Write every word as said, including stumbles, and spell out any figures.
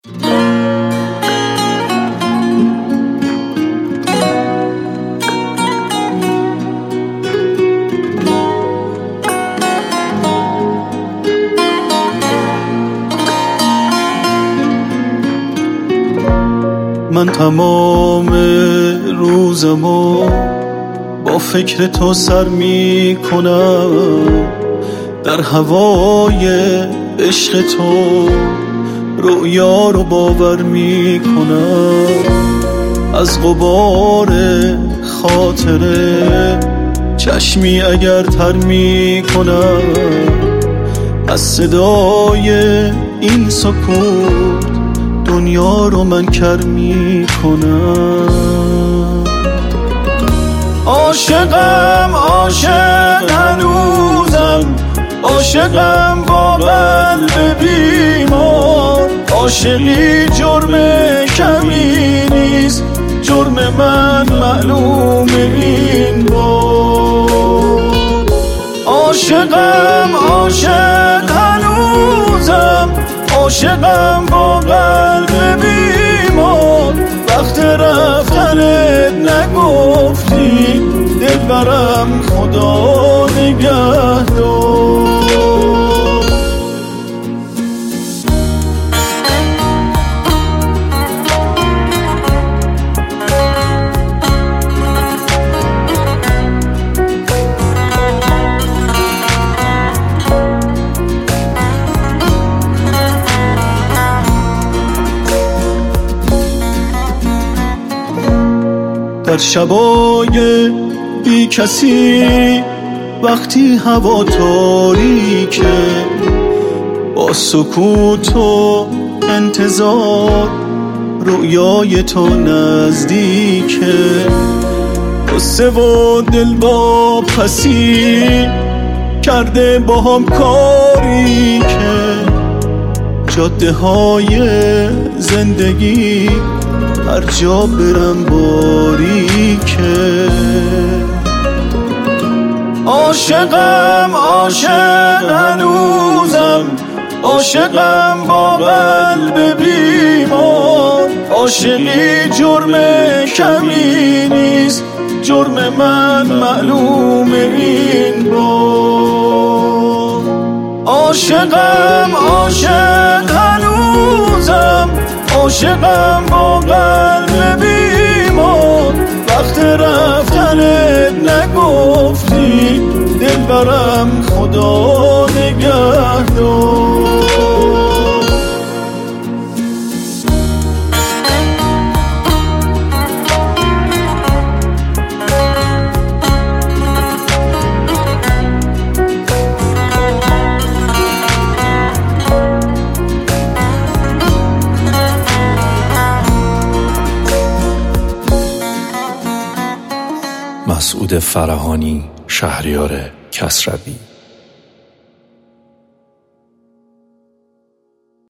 من تمام روزمو با فکر تو سر می کنم، در هوای عشق تو رؤیا رو باور می کنم. از غبار خاطره چشمی اگر تر می کنم، از صدای این سکوت دنیا رو من کر می کنم. عاشقم عاشق هنوزم، عاشقم با قلب بیمار. عاشقی جرم کمی نیست، جرم من معلوم این بار. عاشقم عاشق هنوزم، عاشقم با قلب بیمار. وقت رفتنت نگفتی دلبرم، خدا نگهدار. در شبای بی کسی وقتی هوا تاریکه، با سکوت و انتظار رؤیای تو نزدیکه. قصه و دل با پسی کرده با هم کاری که جاده های زندگی هر جا برم باریکه. عاشقم عاشق هنوزم، عاشقم با قلب بیمار. عاشقی جرم کمی نیست، جرم من معلوم این بار. عاشقم عاشق هنوزم، عاشقم با قلب بیمار. وقت رفتنت نگفتی دلبرم، خدا نگهدار. مسعود فرهانی، شهریار کسروی.